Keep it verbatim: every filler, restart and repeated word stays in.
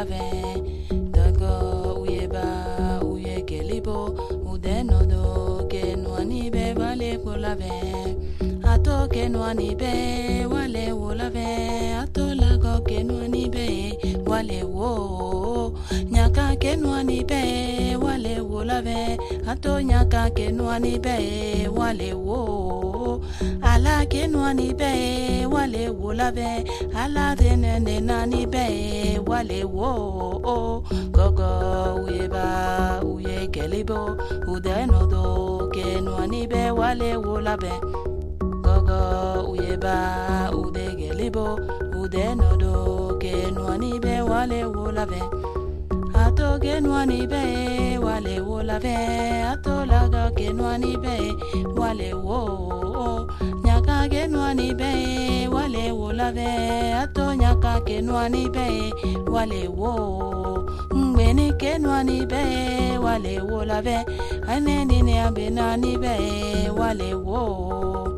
ve dago uyeba uye kelibo udenodo kenwani be wale wolave ato kenwani be wale wolave ato lago kenwani be wale wo nyaka kenwani be wale wolave ato nyaka kenwani be wale wo ala kenwani be wale wolave ala denene nani be wale wo gogo uyeba uye kelibo udenodo kenwani be wale wolave gogo uyeba ude kelibo udenodo kenwani be wale wolave ato kenwani be wale wolave ato laga kenwani be wale wo nyaka kenwani be wale wolave ato nyaka kenwani be wale wo ngweni kenwani be wale wolave aneni ne abenani be wale wo